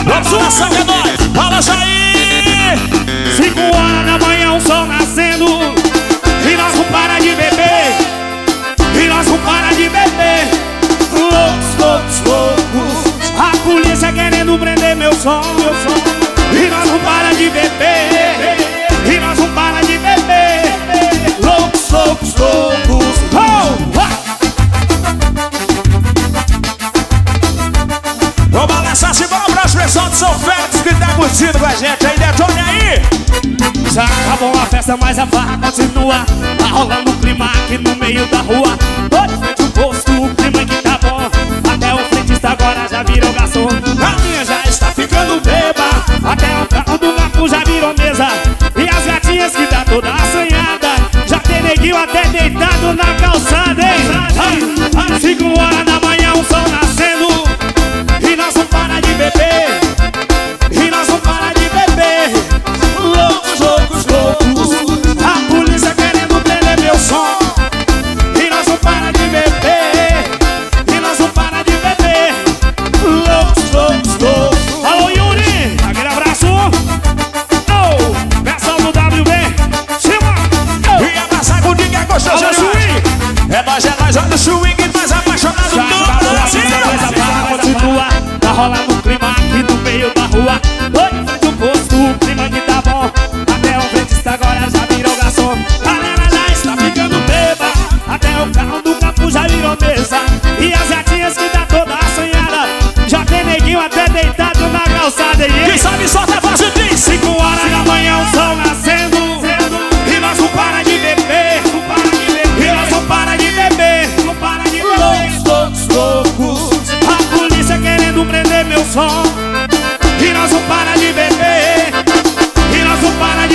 Vamos lançar que é nóis. Fala, Jair. 5 horas da manhã, o sol nascendo, e nós não para de beber, e nós não para de beber. Loucos, loucos, loucos. A polícia querendo prender meu som, e nós não para de beber, e nós não para de beber. Loucos, loucos, loucos. Vamos balançar se vamos para as pessoas de São Félix que tá curtindo com a gente aí, detone aí. Já acabou a festa, mas a farra continua. Tá rolando um clima aqui no meio da rua. Tô de frente ao posto, o clima que tá bom. Até o frentista agora já virou garçom. A minha já está ficando beba, até o carro do garçom já virou mesa. E as gatinhas que tá toda assanhada, já tem neguinho até deitado na calçada, hein? 5 horas da manhã, o sol nascendo, e nós não para de beber, e nós não para de beber. Loucos, loucos, loucos. A polícia querendo prender meu som, e nós não para de beber, e nós não para de beber. Loucos, loucos, loucos. Alô, Yuri, aquele abraço. Oh, pessoal do WB, chama. E a massa comigo é gostoso. Alô, swing. É nós, olha o swing mais apaixonado do mundo. Tá rolando um clima aqui no meio da rua. Tô de frente ao posto, o clima que tá bom. Até o frentista agora já virou garçom. Galera já está ficando beba, até o carro do campo já virou mesa. E as gatinhas que tá toda assanhada, já tem neguinho até deitado na calçada. Quem sabe solta a voz e diz: 5 horas da manhã, o sol nascendo, e nós não para de beber, e nós não para de beber. Loucos, loucos, loucos. A polícia querendo prender meu som, e nós não para de beber, e nós não para